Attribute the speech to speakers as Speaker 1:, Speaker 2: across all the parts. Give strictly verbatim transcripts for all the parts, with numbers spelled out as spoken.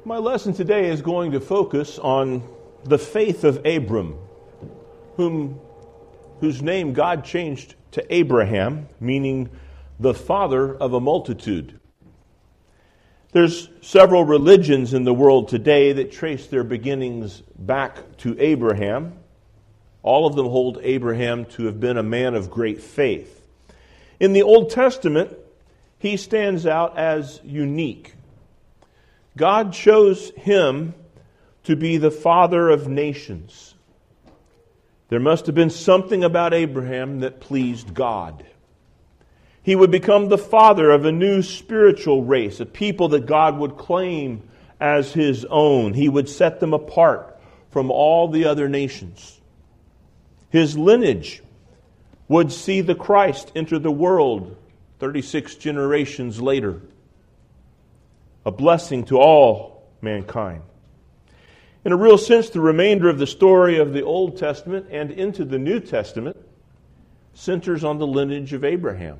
Speaker 1: My lesson today is going to focus on the faith of Abram, whom, whose name God changed to Abraham, meaning the father of a multitude. There's several religions in the world today that trace their beginnings back to Abraham. All of them hold Abraham to have been a man of great faith. In the Old Testament, he stands out as unique. God chose him to be the father of nations. There must have been something about Abraham that pleased God. He would become the father of a new spiritual race, a people that God would claim as his own. He would set them apart from all the other nations. His lineage would see the Christ enter the world thirty-six generations later. A blessing to all mankind. In a real sense, the remainder of the story of the Old Testament and into the New Testament centers on the lineage of Abraham.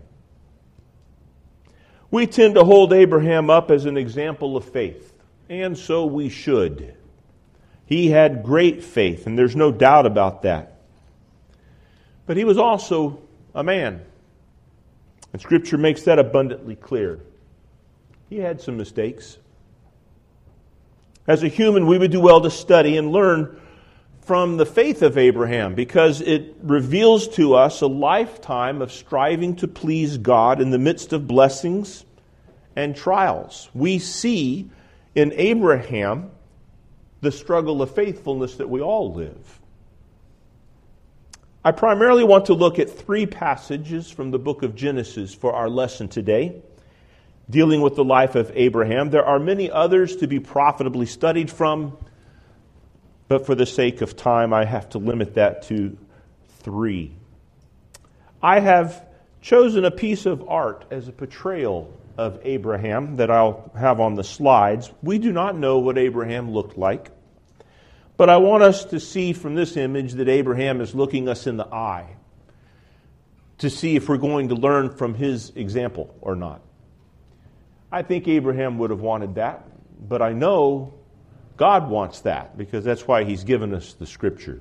Speaker 1: We tend to hold Abraham up as an example of faith, and so we should. He had great faith, and there's no doubt about that. But he was also a man, and Scripture makes that abundantly clear. He had some mistakes. As a human, we would do well to study and learn from the faith of Abraham because it reveals to us a lifetime of striving to please God in the midst of blessings and trials. We see in Abraham the struggle of faithfulness that we all live. I primarily want to look at three passages from the book of Genesis for our lesson today, dealing with the life of Abraham. There are many others to be profitably studied from, but for the sake of time, I have to limit that to three. I have chosen a piece of art as a portrayal of Abraham that I'll have on the slides. We do not know what Abraham looked like, but I want us to see from this image that Abraham is looking us in the eye to see if we're going to learn from his example or not. I think Abraham would have wanted that, but I know God wants that because that's why he's given us the Scripture.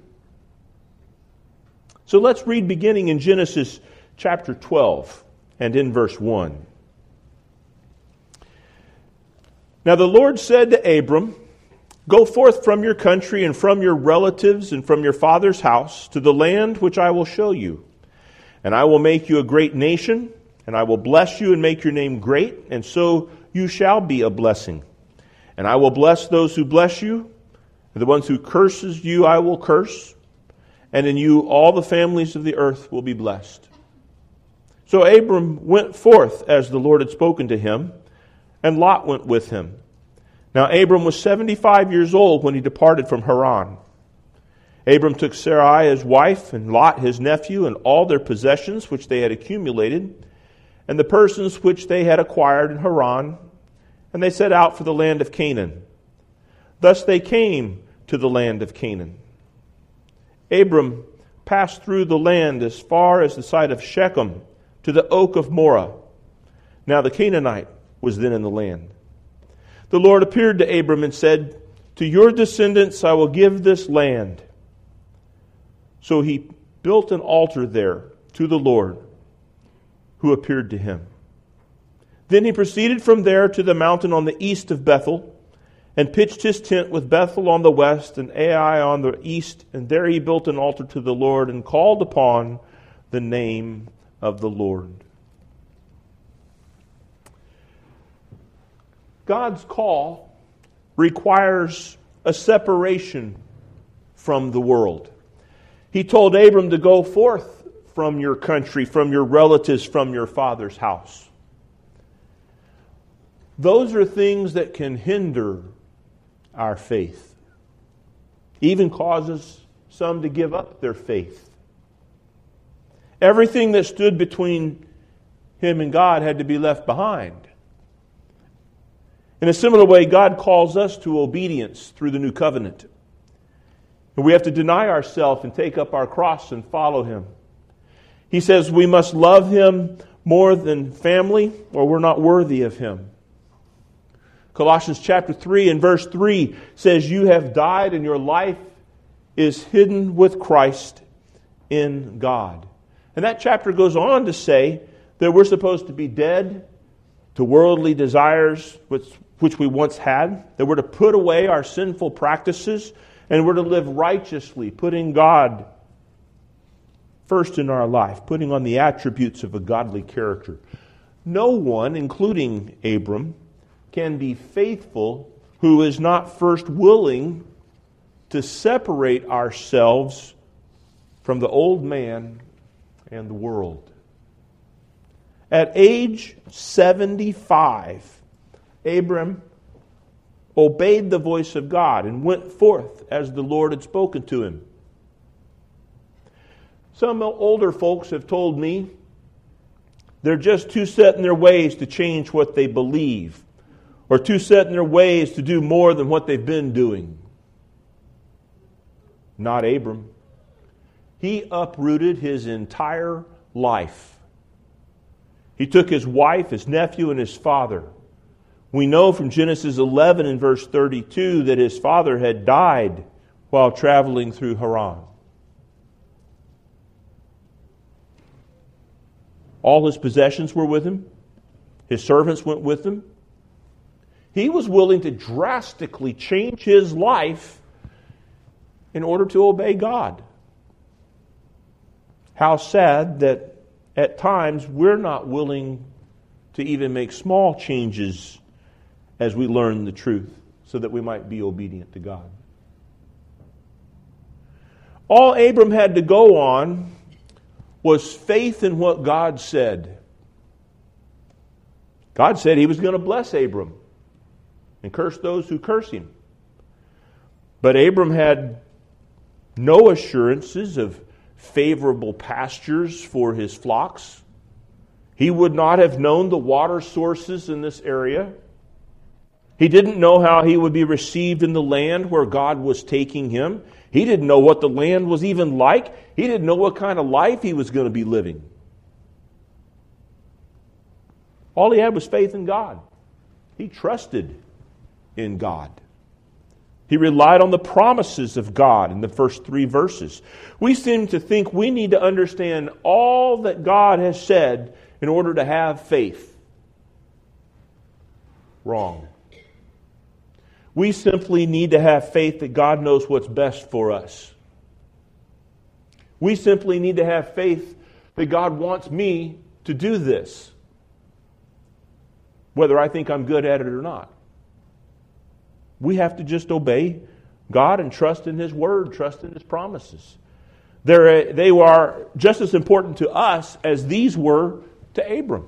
Speaker 1: So let's read beginning in Genesis chapter twelve and in verse one. Now the Lord said to Abram, "Go forth from your country and from your relatives and from your father's house to the land which I will show you. And I will make you a great nation, and I will bless you and make your name great, and so you shall be a blessing. And I will bless those who bless you, and the ones who curses you I will curse, and in you all the families of the earth will be blessed." So Abram went forth as the Lord had spoken to him, and Lot went with him. Now Abram was seventy-five years old when he departed from Haran. Abram took Sarai his wife, and Lot his nephew, and all their possessions which they had accumulated, and the persons which they had acquired in Haran, and they set out for the land of Canaan. Thus they came to the land of Canaan. Abram passed through the land as far as the site of Shechem to the oak of Moreh. Now the Canaanite was then in the land. The Lord appeared to Abram and said, "To your descendants I will give this land." So he built an altar there to the Lord, who appeared to him. Then he proceeded from there to the mountain on the east of Bethel, and pitched his tent with Bethel on the west and Ai on the east, and there he built an altar to the Lord and called upon the name of the Lord. God's call requires a separation from the world. He told Abram to go forth from your country, from your relatives, from your father's house. Those are things that can hinder our faith. Even causes some to give up their faith. Everything that stood between him and God had to be left behind. In a similar way, God calls us to obedience through the new covenant. And we have to deny ourselves and take up our cross and follow him. He says we must love him more than family or we're not worthy of him. Colossians chapter three and verse three says, "You have died and your life is hidden with Christ in God." And that chapter goes on to say that we're supposed to be dead to worldly desires which, which we once had, that we're to put away our sinful practices, and we're to live righteously, putting God first in our life, putting on the attributes of a godly character. No one, including Abram, can be faithful who is not first willing to separate ourselves from the old man and the world. At age seventy-five, Abram obeyed the voice of God and went forth as the Lord had spoken to him. Some older folks have told me they're just too set in their ways to change what they believe, or too set in their ways to do more than what they've been doing. Not Abram. He uprooted his entire life. He took his wife, his nephew, and his father. We know from Genesis eleven and verse thirty-two that his father had died while traveling through Haran. All his possessions were with him. His servants went with him. He was willing to drastically change his life in order to obey God. How sad that at times we're not willing to even make small changes as we learn the truth so that we might be obedient to God. All Abram had to go on was faith in what God said. God said he was going to bless Abram and curse those who curse him. But Abram had no assurances of favorable pastures for his flocks. He would not have known the water sources in this area. He didn't know how he would be received in the land where God was taking him. He didn't know what the land was even like. He didn't know what kind of life he was going to be living. All he had was faith in God. He trusted in God. He relied on the promises of God in the first three verses. We seem to think we need to understand all that God has said in order to have faith. Wrong. We simply need to have faith that God knows what's best for us. We simply need to have faith that God wants me to do this, whether I think I'm good at it or not. We have to just obey God and trust in His Word, trust in His promises. They're, they are just as important to us as these were to Abram.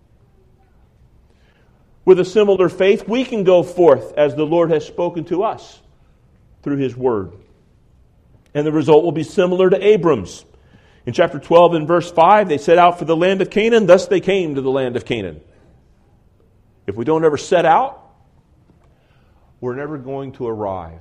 Speaker 1: With a similar faith, we can go forth as the Lord has spoken to us through His Word. And the result will be similar to Abram's. In chapter twelve and verse five, they set out for the land of Canaan, thus they came to the land of Canaan. If we don't ever set out, we're never going to arrive.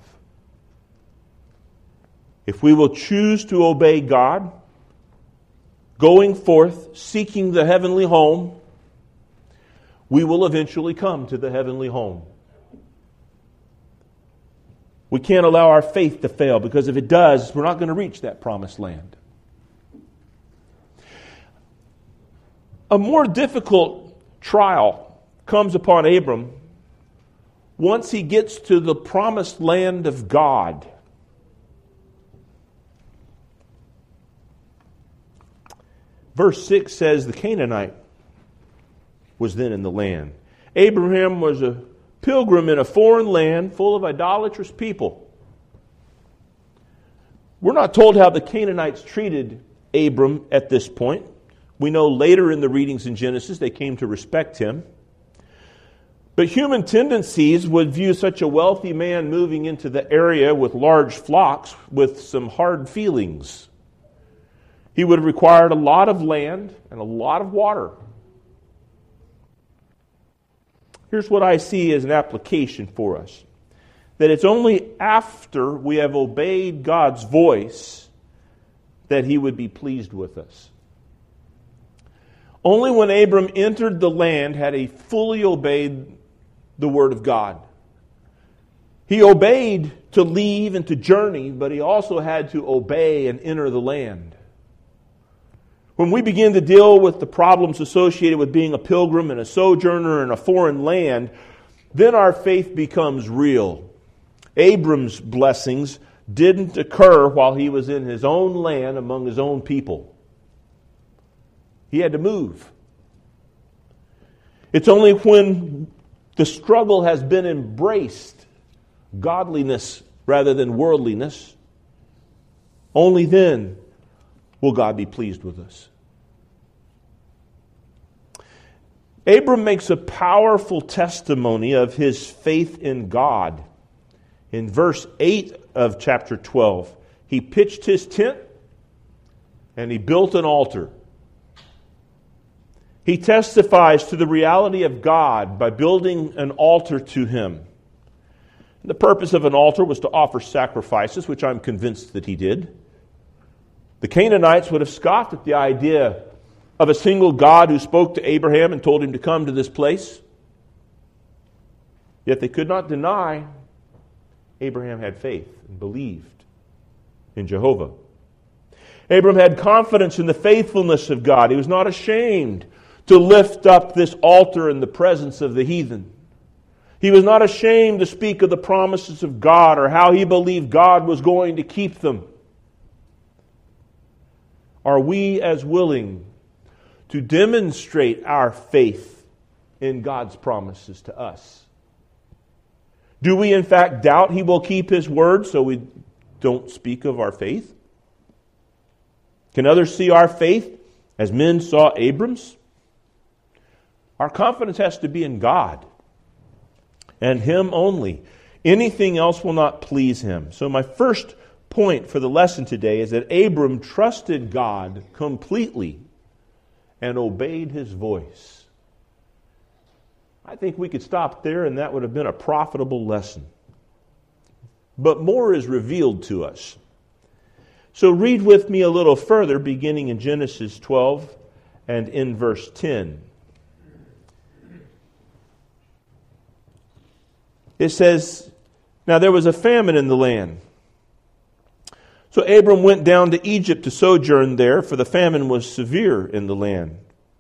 Speaker 1: If we will choose to obey God, going forth, seeking the heavenly home, we will eventually come to the heavenly home. We can't allow our faith to fail, because if it does, we're not going to reach that promised land. A more difficult trial comes upon Abram once he gets to the promised land of God. Verse six says the Canaanite was then in the land. Abraham was a pilgrim in a foreign land full of idolatrous people. We're not told how the Canaanites treated Abram at this point. We know later in the readings in Genesis they came to respect him. But human tendencies would view such a wealthy man moving into the area with large flocks with some hard feelings. He would have required a lot of land and a lot of water. Here's what I see as an application for us. That it's only after we have obeyed God's voice that He would be pleased with us. Only when Abram entered the land had he fully obeyed the Word of God. He obeyed to leave and to journey, but he also had to obey and enter the land. When we begin to deal with the problems associated with being a pilgrim and a sojourner in a foreign land, then our faith becomes real. Abram's blessings didn't occur while he was in his own land among his own people. He had to move. It's only when the struggle has been embraced, godliness rather than worldliness, only then will God be pleased with us. Abram makes a powerful testimony of his faith in God. In verse eight of chapter twelve, he pitched his tent and he built an altar. He testifies to the reality of God by building an altar to Him. The purpose of an altar was to offer sacrifices, which I'm convinced that he did. The Canaanites would have scoffed at the idea of a single God who spoke to Abraham and told him to come to this place. Yet they could not deny Abraham had faith and believed in Jehovah. Abram had confidence in the faithfulness of God. He was not ashamed to lift up this altar in the presence of the heathen. He was not ashamed to speak of the promises of God or how he believed God was going to keep them. Are we as willing to demonstrate our faith in God's promises to us? Do we in fact doubt He will keep His word, so we don't speak of our faith? Can others see our faith as men saw Abram's? Our confidence has to be in God and Him only. Anything else will not please Him. So my first point for the lesson today is that Abram trusted God completely and obeyed His voice. I think we could stop there and that would have been a profitable lesson. But more is revealed to us. So read with me a little further, beginning in Genesis twelve and in verse ten. It says, "Now there was a famine in the land. So Abram went down to Egypt to sojourn there, for the famine was severe in the land.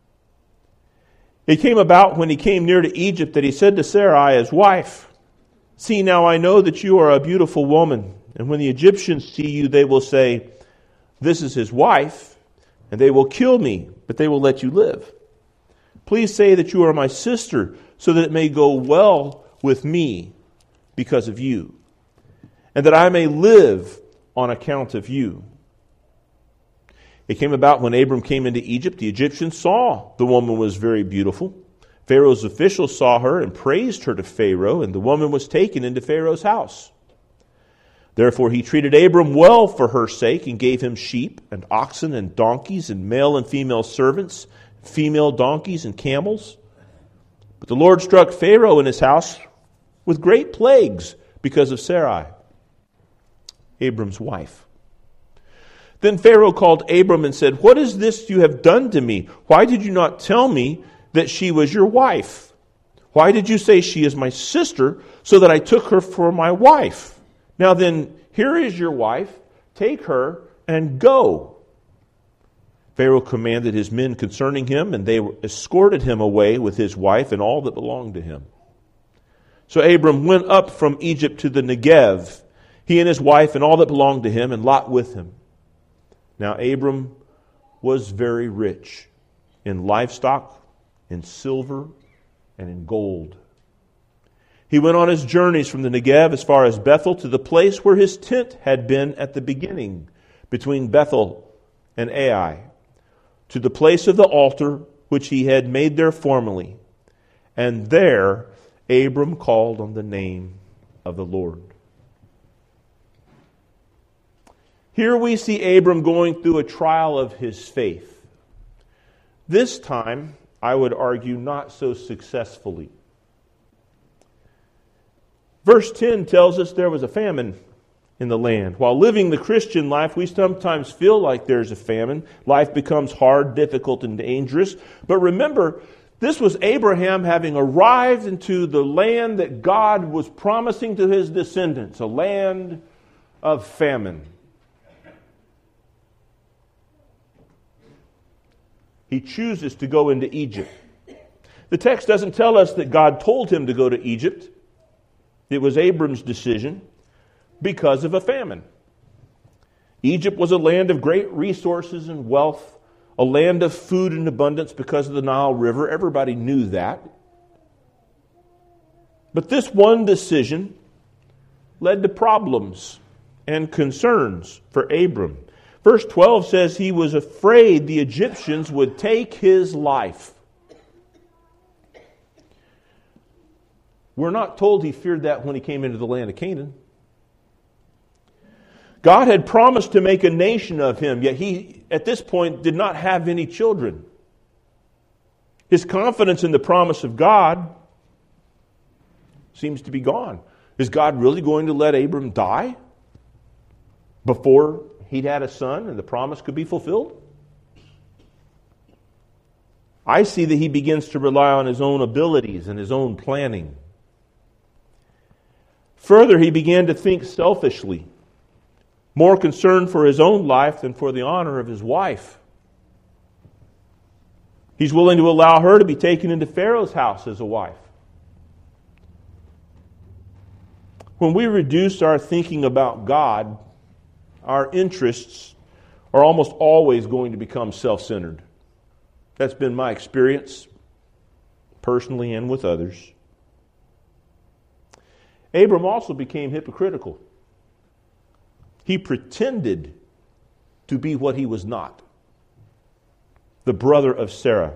Speaker 1: It came about when he came near to Egypt that he said to Sarai, his wife, 'See, now I know that you are a beautiful woman, and when the Egyptians see you, they will say, "This is his wife," and they will kill me, but they will let you live. Please say that you are my sister, so that it may go well with me because of you, and that I may live on account of you.' It came about when Abram came into Egypt, the Egyptians saw the woman was very beautiful. Pharaoh's officials saw her and praised her to Pharaoh, and the woman was taken into Pharaoh's house. Therefore he treated Abram well for her sake and gave him sheep and oxen and donkeys and male and female servants, female donkeys and camels. But the Lord struck Pharaoh and his house with great plagues because of Sarai, Abram's wife. Then Pharaoh called Abram and said, 'What is this you have done to me? Why did you not tell me that she was your wife? Why did you say she is my sister, so that I took her for my wife? Now then, here is your wife. Take her and go.' Pharaoh commanded his men concerning him, and they escorted him away with his wife and all that belonged to him. So Abram went up from Egypt to the Negev, he and his wife and all that belonged to him, and Lot with him. Now Abram was very rich in livestock, in silver, and in gold. He went on his journeys from the Negev as far as Bethel to the place where his tent had been at the beginning, between Bethel and Ai, to the place of the altar which he had made there formerly. And there Abram called on the name of the Lord." Here we see Abram going through a trial of his faith. This time, I would argue, not so successfully. Verse ten tells us there was a famine in the land. While living the Christian life, we sometimes feel like there's a famine. Life becomes hard, difficult, and dangerous. But remember This was Abraham having arrived into the land that God was promising to his descendants, a land of famine. He chooses to go into Egypt. The text doesn't tell us that God told him to go to Egypt. It was Abram's decision because of a famine. Egypt was a land of great resources and wealth, a land of food in abundance because of the Nile River. Everybody knew that. But this one decision led to problems and concerns for Abram. Verse twelve says he was afraid the Egyptians would take his life. We're not told he feared that when he came into the land of Canaan. God had promised to make a nation of him, yet he, at this point, did not have any children. His confidence in the promise of God seems to be gone. Is God really going to let Abram die before he'd had a son and the promise could be fulfilled? I see that he begins to rely on his own abilities and his own planning. Further, he began to think selfishly, more concerned for his own life than for the honor of his wife. He's willing to allow her to be taken into Pharaoh's house as a wife. When we reduce our thinking about God, our interests are almost always going to become self-centered. That's been my experience, personally and with others. Abram also became hypocritical. He pretended to be what he was not, the brother of Sarah.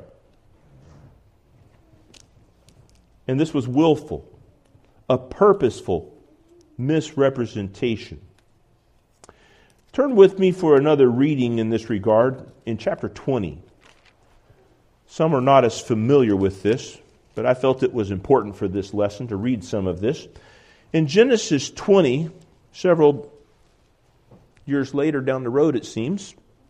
Speaker 1: And this was willful, a purposeful misrepresentation. Turn with me for another reading in this regard in chapter twenty. Some are not as familiar with this, but I felt it was important for this lesson to read some of this. In Genesis twenty, several years later down the road, it seems,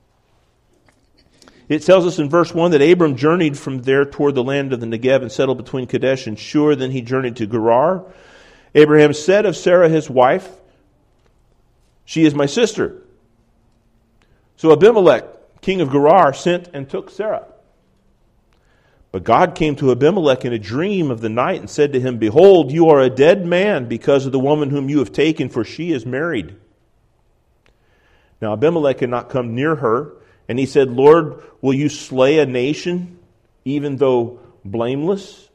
Speaker 1: it tells us in verse one that Abram journeyed from there toward the land of the Negev and settled between Kadesh and Shur. Then he journeyed to Gerar. Abraham said of Sarah his wife, "She is my sister." So Abimelech, king of Gerar, sent and took Sarah. But God came to Abimelech in a dream of the night and said to him, "Behold, you are a dead man because of the woman whom you have taken, for she is married." Now Abimelech had not come near her, and he said, "Lord, will you slay a nation, even though blameless?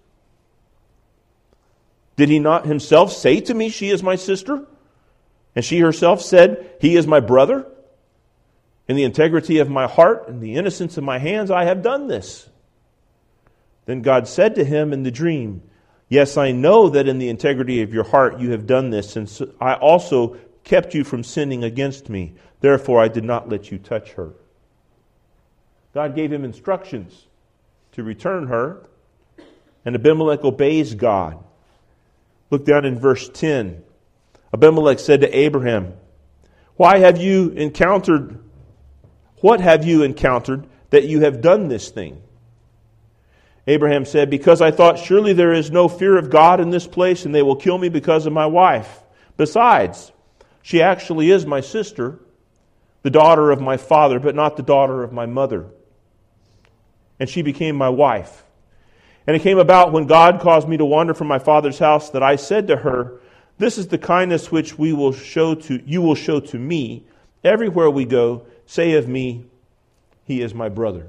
Speaker 1: Did he not himself say to me, 'She is my sister'? And she herself said, 'He is my brother'? In the integrity of my heart and the innocence of my hands, I have done this." Then God said to him in the dream, "Yes, I know that in the integrity of your heart you have done this, and so I also kept you from sinning against me. Therefore I did not let you touch her." God gave him instructions to return her, and Abimelech obeys God. Look down in verse ten. Abimelech said to Abraham, "Why have you encountered, what have you encountered that you have done this thing?" Abraham said, "Because I thought, surely there is no fear of God in this place, and they will kill me because of my wife. Besides, she actually is my sister, the daughter of my father, but not the daughter of my mother. And she became my wife. And it came about when God caused me to wander from my father's house that I said to her, 'This is the kindness which we will show to you will show to me. Everywhere we go, say of me, he is my brother.'"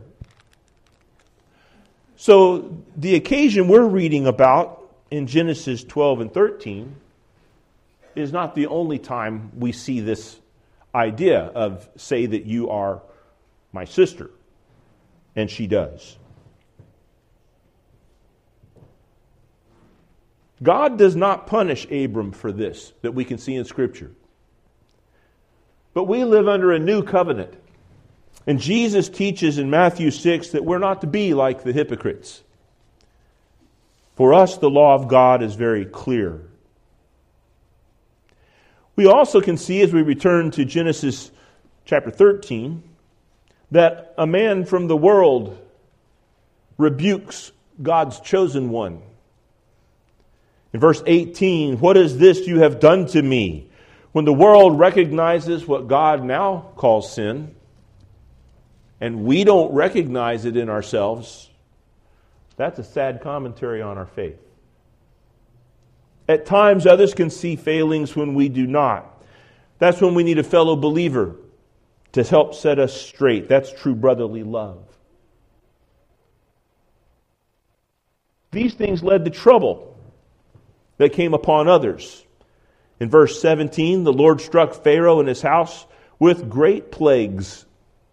Speaker 1: So the occasion we're reading about in Genesis twelve and thirteen is not the only time we see this idea of say that you are my sister. And she does. God does not punish Abram for this that we can see in Scripture. But we live under a new covenant. And Jesus teaches in Matthew six that we're not to be like the hypocrites. For us, the law of God is very clear. We also can see as we return to Genesis chapter thirteen that a man from the world rebukes God's chosen one. In verse eighteen, what is this you have done to me? When the world recognizes what God now calls sin, and we don't recognize it in ourselves, that's a sad commentary on our faith. At times, others can see failings when we do not. That's when we need a fellow believer to help set us straight. That's true brotherly love. These things led to trouble that came upon others. In verse seventeen, the Lord struck Pharaoh and his house with great plagues.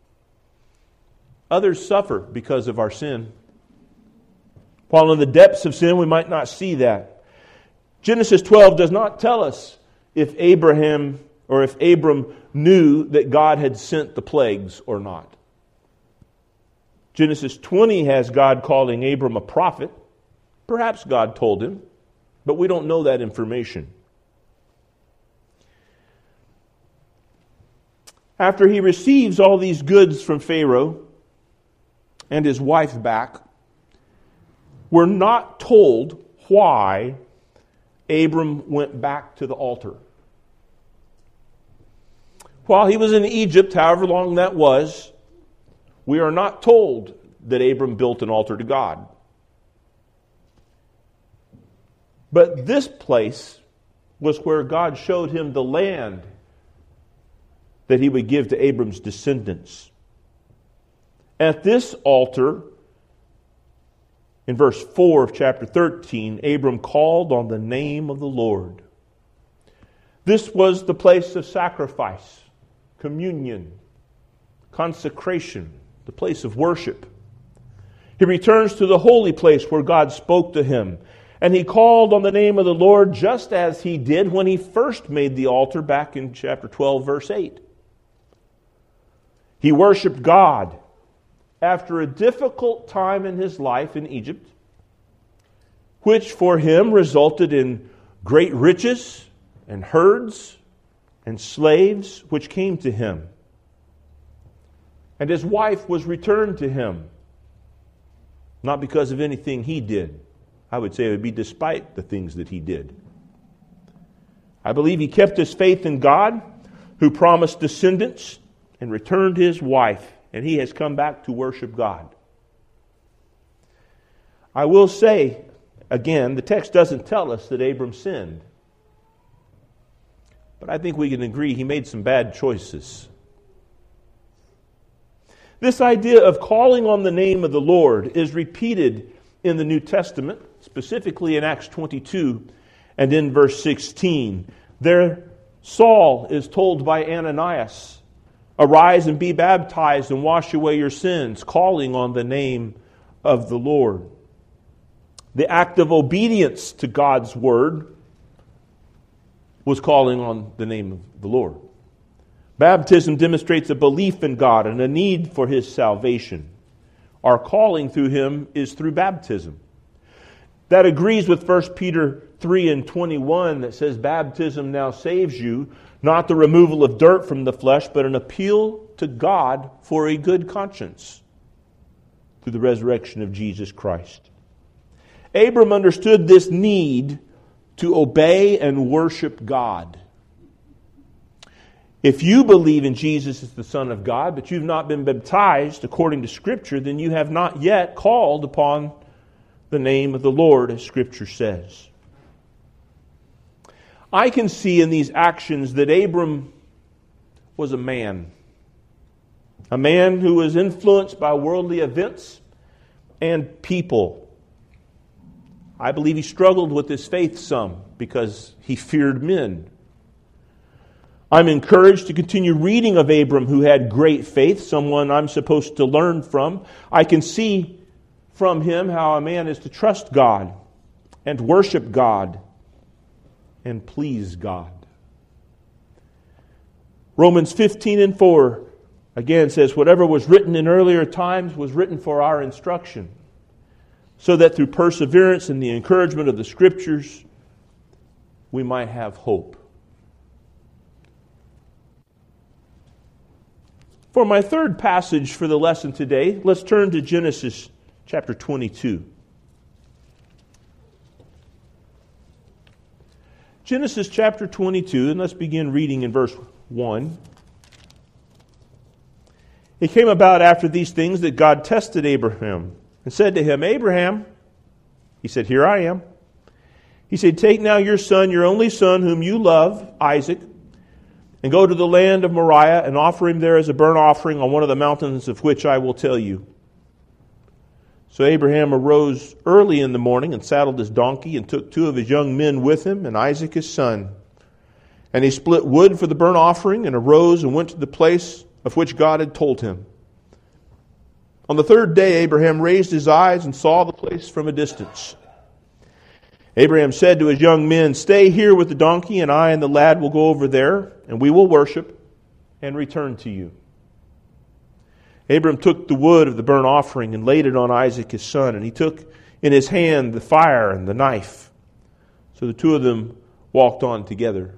Speaker 1: Others suffer because of our sin. While in the depths of sin, we might not see that. Genesis twelve does not tell us if Abraham or if Abram knew that God had sent the plagues or not. Genesis twenty has God calling Abram a prophet. Perhaps God told him, but we don't know that information. After he receives all these goods from Pharaoh and his wife back, we're not told why Abram went back to the altar. While he was in Egypt, however long that was, we are not told that Abram built an altar to God. But this place was where God showed him the land that he would give to Abram's descendants. At this altar, in verse four of chapter thirteen, Abram called on the name of the Lord. This was the place of sacrifice, communion, consecration, the place of worship. He returns to the holy place where God spoke to him, and he called on the name of the Lord just as he did when he first made the altar back in chapter twelve, verse eight. He worshiped God after a difficult time in his life in Egypt, which for him resulted in great riches and herds and slaves which came to him. And his wife was returned to him, not because of anything he did. I would say it would be despite the things that he did. I believe he kept his faith in God, who promised descendants, and returned his wife, and he has come back to worship God. I will say, again, the text doesn't tell us that Abram sinned. But I think we can agree he made some bad choices. This idea of calling on the name of the Lord is repeated in the New Testament, specifically in Acts twenty-two and in verse sixteen. There, Saul is told by Ananias, "Arise and be baptized and wash away your sins," calling on the name of the Lord. The act of obedience to God's word was calling on the name of the Lord. Baptism demonstrates a belief in God and a need for His salvation. Our calling through Him is through baptism. That agrees with First Peter three and twenty-one that says baptism now saves you, not the removal of dirt from the flesh, but an appeal to God for a good conscience through the resurrection of Jesus Christ. Abram understood this need to obey and worship God. If you believe in Jesus as the Son of God, but you've not been baptized according to Scripture, then you have not yet called upon the name of the Lord, as Scripture says. I can see in these actions that Abram was a man. A man who was influenced by worldly events and people. I believe he struggled with his faith some because he feared men. I'm encouraged to continue reading of Abram, who had great faith, someone I'm supposed to learn from. I can see from him how a man is to trust God and worship God and please God. Romans fifteen and four again says, "Whatever was written in earlier times was written for our instruction, so that through perseverance and the encouragement of the Scriptures we might have hope." For my third passage for the lesson today, let's turn to Genesis chapter twenty-two. Genesis chapter twenty-two, and let's begin reading in verse one. It came about after these things that God tested Abraham and said to him, Abraham, he said, here I am. He said, take now your son, your only son, whom you love, Isaac, and go to the land of Moriah and offer him there as a burnt offering on one of the mountains of which I will tell you. So Abraham arose early in the morning and saddled his donkey and took two of his young men with him and Isaac his son. And he split wood for the burnt offering and arose and went to the place of which God had told him. On the third day Abraham raised his eyes and saw the place from a distance. Abraham said to his young men, stay here with the donkey, and I and the lad will go over there, and we will worship and return to you. Abram took the wood of the burnt offering and laid it on Isaac his son, and he took in his hand the fire and the knife. So the two of them walked on together.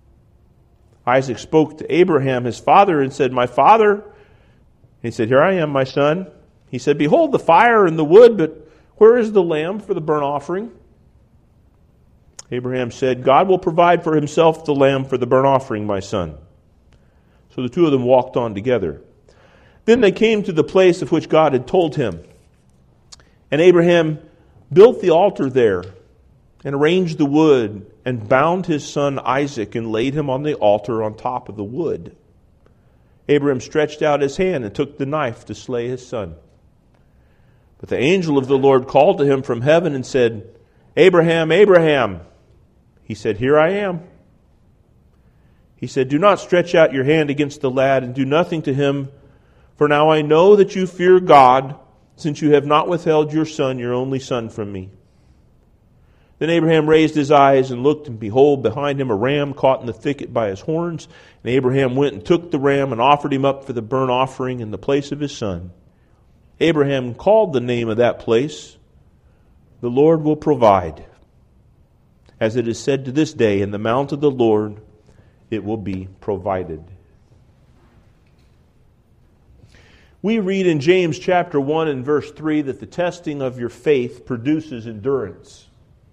Speaker 1: Isaac spoke to Abraham his father and said, my father. He said, here I am, my son. He said, behold the fire and the wood, but where is the lamb for the burnt offering? Abraham said, God will provide for himself the lamb for the burnt offering, my son. So the two of them walked on together. Then they came to the place of which God had told him. And Abraham built the altar there and arranged the wood and bound his son Isaac and laid him on the altar on top of the wood. Abraham stretched out his hand and took the knife to slay his son. But the angel of the Lord called to him from heaven and said, Abraham, Abraham. He said, here I am. He said, do not stretch out your hand against the lad and do nothing to him, for now I know that you fear God, since you have not withheld your son, your only son, from me. Then Abraham raised his eyes and looked, and behold, behind him a ram caught in the thicket by his horns. And Abraham went and took the ram and offered him up for the burnt offering in the place of his son. Abraham called the name of that place, the Lord will provide. As it is said to this day, in the mount of the Lord it will be provided. We read in James chapter one and verse three that the testing of your faith produces endurance.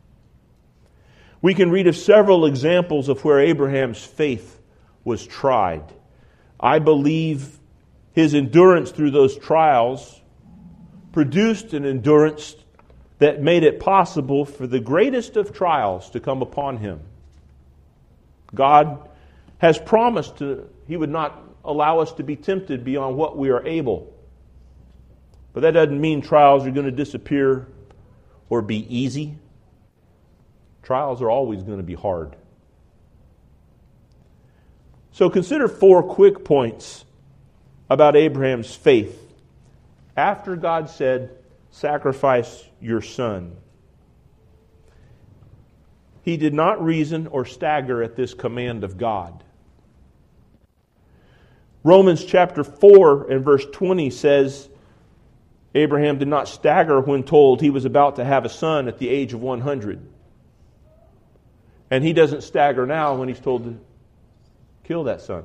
Speaker 1: We can read of several examples of where Abraham's faith was tried. I believe his endurance through those trials produced an endurance that made it possible for the greatest of trials to come upon him. God has promised to, He would not allow us to be tempted beyond what we are able. But that doesn't mean trials are going to disappear or be easy. Trials are always going to be hard. So consider four quick points about Abraham's faith. After God said, sacrifice your son, he did not reason or stagger at this command of God. Romans chapter four and verse twenty says, Abraham did not stagger when told he was about to have a son at the age of one hundred. And he doesn't stagger now when he's told to kill that son.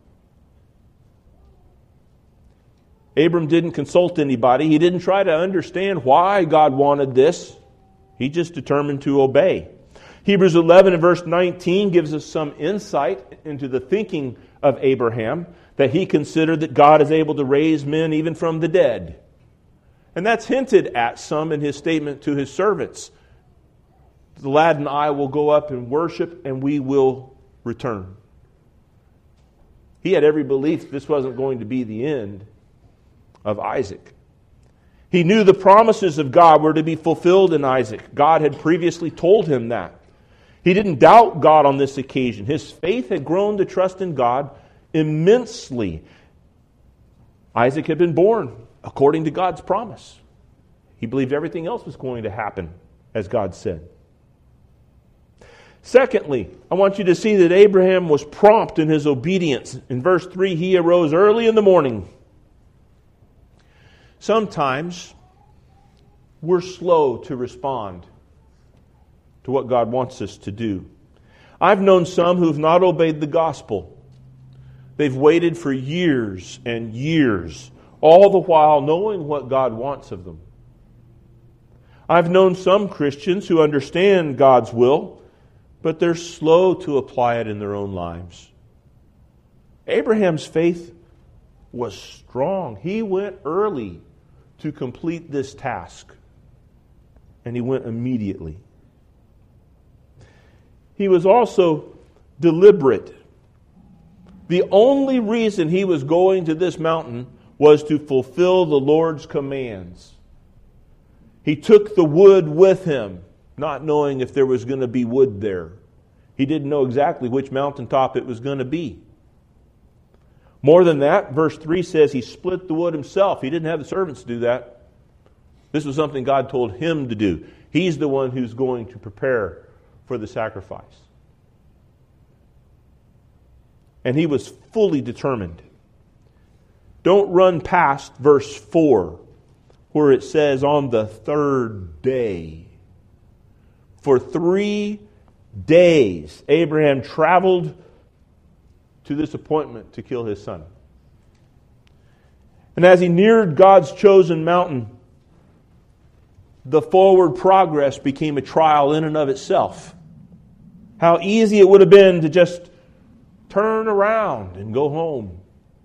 Speaker 1: Abram didn't consult anybody. He didn't try to understand why God wanted this. He just determined to obey. Hebrews eleven and verse nineteen gives us some insight into the thinking of Abraham, that he considered that God is able to raise men even from the dead. And that's hinted at some in his statement to his servants. The lad and I will go up and worship, and we will return. He had every belief this wasn't going to be the end of Isaac. He knew the promises of God were to be fulfilled in Isaac. God had previously told him that. He didn't doubt God on this occasion. His faith had grown to trust in God immensely. Isaac had been born according to God's promise. He believed everything else was going to happen as God said. Secondly, I want you to see that Abraham was prompt in his obedience. In verse three, he arose early in the morning. Sometimes we're slow to respond to what God wants us to do. I've known some who've not obeyed the gospel. They've waited for years and years, all the while knowing what God wants of them. I've known some Christians who understand God's will, but they're slow to apply it in their own lives. Abraham's faith was strong. He went early to complete this task, and he went immediately. He was also deliberate. The only reason he was going to this mountain was to fulfill the Lord's commands. He took the wood with him, not knowing if there was going to be wood there. He didn't know exactly which mountaintop it was going to be. More than that, verse three says he split the wood himself. He didn't have the servants do that. This was something God told him to do. He's the one who's going to prepare for the sacrifice. And he was fully determined. Don't run past verse four, where it says, on the third day. For three days, Abraham traveled to this appointment to kill his son. And as he neared God's chosen mountain, the forward progress became a trial in and of itself. How easy it would have been to just turn around and go home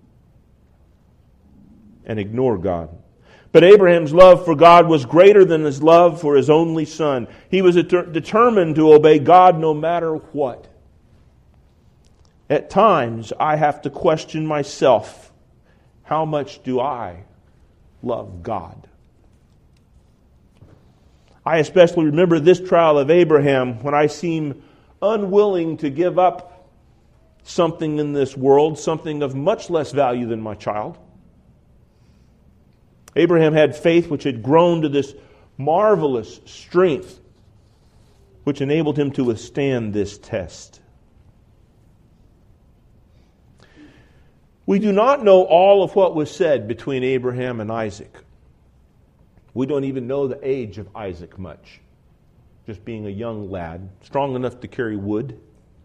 Speaker 1: and ignore God. But Abraham's love for God was greater than his love for his only son. He was determined to obey God no matter what. At times, I have to question myself, how much do I love God? I especially remember this trial of Abraham when I seem unwilling to give up something in this world, something of much less value than my child. Abraham had faith which had grown to this marvelous strength, which enabled him to withstand this test. We do not know all of what was said between Abraham and Isaac. We don't even know the age of Isaac much. Just being a young lad, strong enough to carry wood.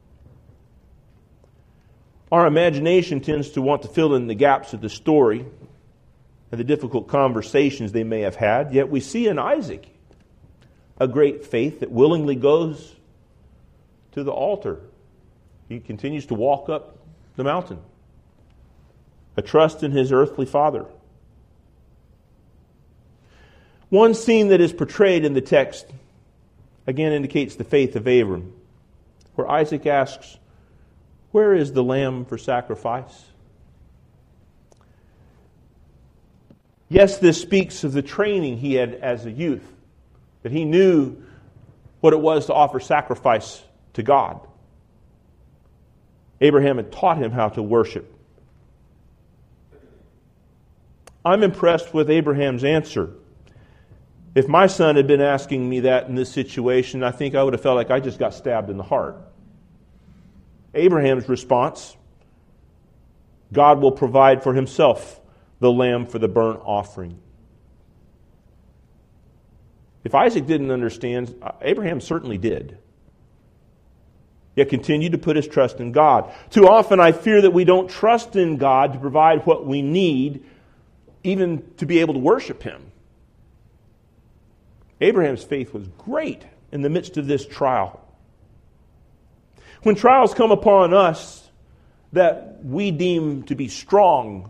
Speaker 1: Our imagination tends to want to fill in the gaps of the story and the difficult conversations they may have had. Yet we see in Isaac a great faith that willingly goes to the altar. He continues to walk up the mountain. A trust in his earthly father. One scene that is portrayed in the text again indicates the faith of Abram, where Isaac asks, "Where is the lamb for sacrifice?" Yes, this speaks of the training he had as a youth, that he knew what it was to offer sacrifice to God. Abraham had taught him how to worship. I'm impressed with Abraham's answer. If my son had been asking me that in this situation, I think I would have felt like I just got stabbed in the heart. Abraham's response, God will provide for himself the lamb for the burnt offering. If Isaac didn't understand, Abraham certainly did. Yet continued to put his trust in God. Too often I fear that we don't trust in God to provide what we need, even to be able to worship him. Abraham's faith was great in the midst of this trial. When trials come upon us that we deem to be strong,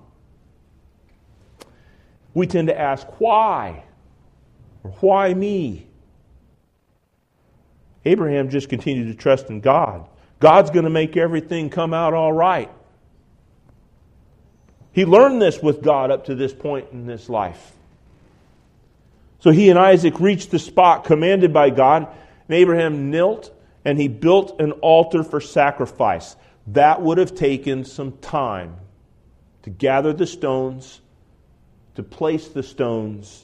Speaker 1: we tend to ask, why? Or why me? Abraham just continued to trust in God. God's going to make everything come out all right. He learned this with God up to this point in his life. So he and Isaac reached the spot commanded by God, and Abraham knelt and he built an altar for sacrifice. That would have taken some time to gather the stones, to place the stones.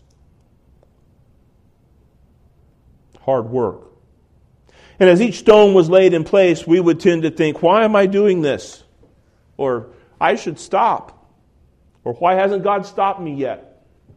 Speaker 1: Hard work. And as each stone was laid in place, we would tend to think, why am I doing this? Or, I should stop. Or, why hasn't God stopped me yet?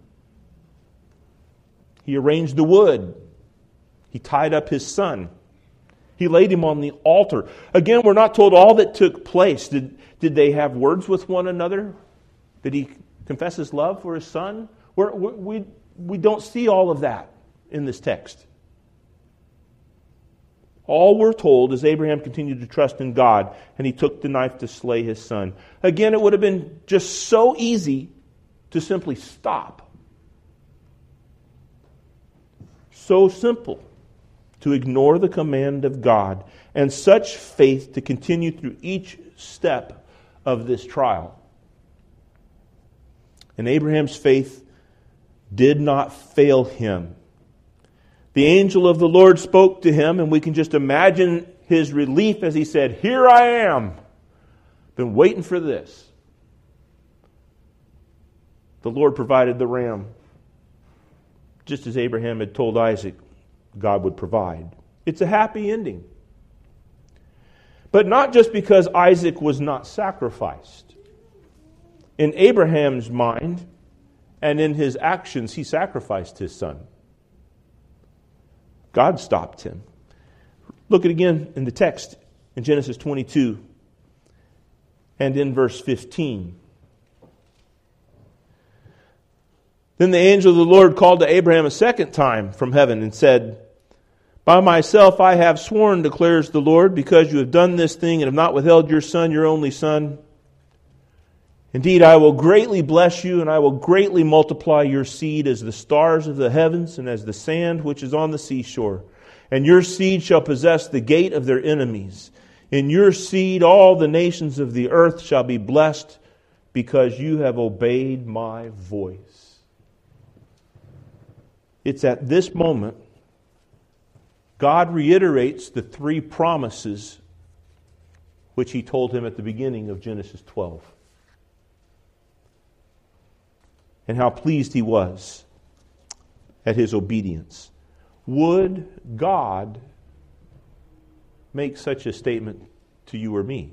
Speaker 1: He arranged the wood. He tied up his son. He laid him on the altar. Again, we're not told all that took place. Did, did they have words with one another? Did he confess his love for his son? We're, we, we don't see all of that in this text. All we're told is Abraham continued to trust in God, and he took the knife to slay his son. Again, it would have been just so easy to simply stop. So simple to ignore the command of God, and such faith to continue through each step of this trial. And Abraham's faith did not fail him. The angel of the Lord spoke to him, and we can just imagine his relief as he said, "Here I am. Been waiting for this." The Lord provided the ram, just as Abraham had told Isaac God would provide. It's a happy ending. But not just because Isaac was not sacrificed. In Abraham's mind and in his actions, he sacrificed his son. God stopped him. Look at it again in the text in Genesis twenty-two and in verse fifteen. Then the angel of the Lord called to Abraham a second time from heaven and said, "By myself I have sworn, declares the Lord, because you have done this thing and have not withheld your son, your only son. Indeed, I will greatly bless you, and I will greatly multiply your seed as the stars of the heavens and as the sand which is on the seashore. And your seed shall possess the gate of their enemies. In your seed all the nations of the earth shall be blessed, because you have obeyed my voice." It's at this moment God reiterates the three promises which he told him at the beginning of Genesis twelve. And how pleased he was at his obedience. Would God make such a statement to you or me?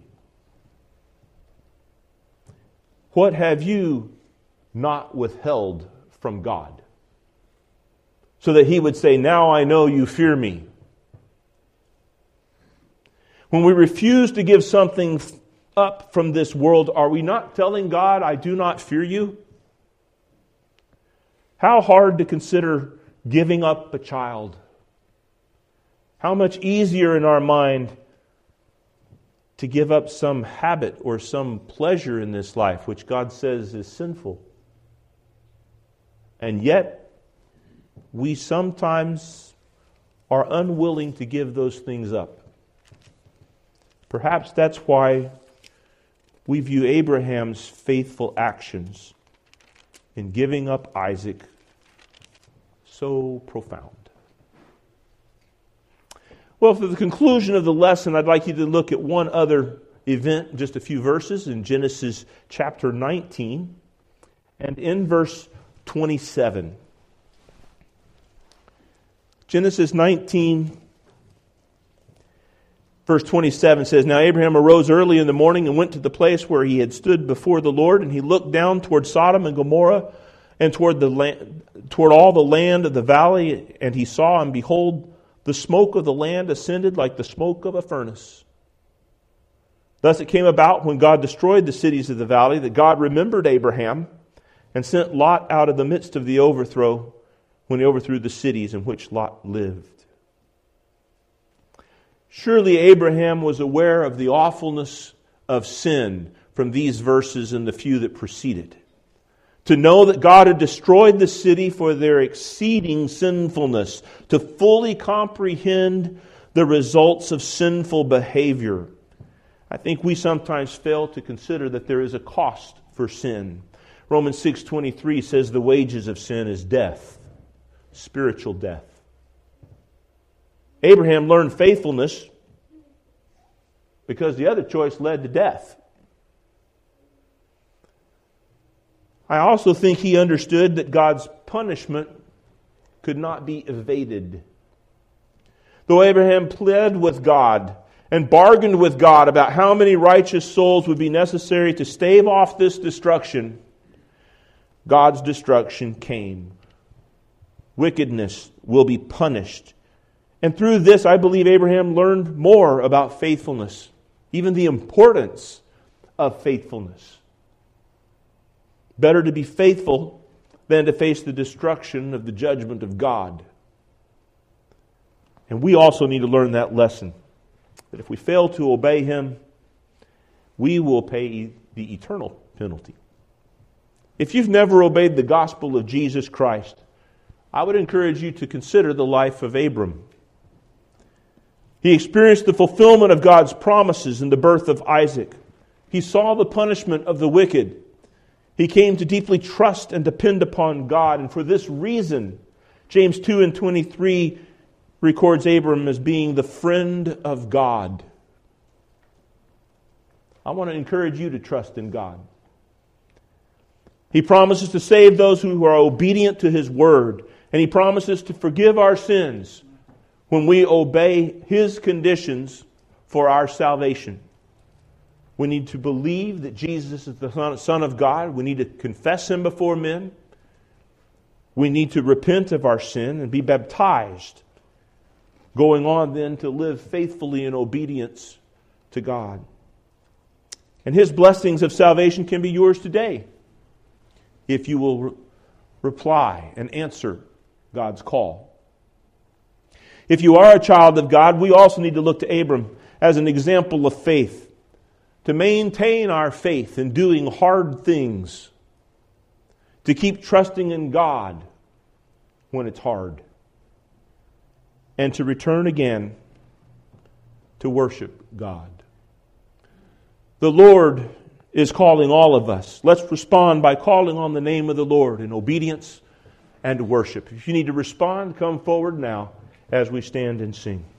Speaker 1: What have you not withheld from God, so that he would say, "Now I know you fear me"? When we refuse to give something up from this world, are we not telling God, "I do not fear you"? How hard to consider giving up a child. How much easier in our mind to give up some habit or some pleasure in this life, which God says is sinful. And yet, we sometimes are unwilling to give those things up. Perhaps that's why we view Abraham's faithful actions in giving up Isaac so profound. Well, for the conclusion of the lesson, I'd like you to look at one other event, just a few verses in Genesis chapter nineteen and in verse twenty-seven. Genesis nineteen, verse twenty-seven says, "Now Abraham arose early in the morning and went to the place where he had stood before the Lord, and he looked down toward Sodom and Gomorrah and toward the land, toward all the land of the valley, and he saw, and behold, the smoke of the land ascended like the smoke of a furnace. Thus it came about, when God destroyed the cities of the valley, that God remembered Abraham and sent Lot out of the midst of the overthrow, when he overthrew the cities in which Lot lived." Surely Abraham was aware of the awfulness of sin from these verses and the few that preceded. To know that God had destroyed the city for their exceeding sinfulness, to fully comprehend the results of sinful behavior. I think we sometimes fail to consider that there is a cost for sin. Romans six twenty-three says the wages of sin is death, spiritual death. Abraham learned faithfulness because the other choice led to death. I also think he understood that God's punishment could not be evaded. Though Abraham pled with God and bargained with God about how many righteous souls would be necessary to stave off this destruction, God's destruction came. Wickedness will be punished. And through this, I believe Abraham learned more about faithfulness, even the importance of faithfulness. Better to be faithful than to face the destruction of the judgment of God. And we also need to learn that lesson, that if we fail to obey Him, we will pay the eternal penalty. If you've never obeyed the gospel of Jesus Christ, I would encourage you to consider the life of Abram. He experienced the fulfillment of God's promises in the birth of Isaac. He saw the punishment of the wicked. He came to deeply trust and depend upon God. And for this reason, James two and twenty-three records Abram as being the friend of God. I want to encourage you to trust in God. He promises to save those who are obedient to His word. And He promises to forgive our sins when we obey His conditions for our salvation. We need to believe that Jesus is the Son of God. We need to confess Him before men. We need to repent of our sin and be baptized, going on then to live faithfully in obedience to God. And His blessings of salvation can be yours today if you will re- reply and answer God's call. If you are a child of God, we also need to look to Abram as an example of faith, to maintain our faith in doing hard things, to keep trusting in God when it's hard, and to return again to worship God. The Lord is calling all of us. Let's respond by calling on the name of the Lord in obedience and worship. If you need to respond, come forward now as we stand and sing.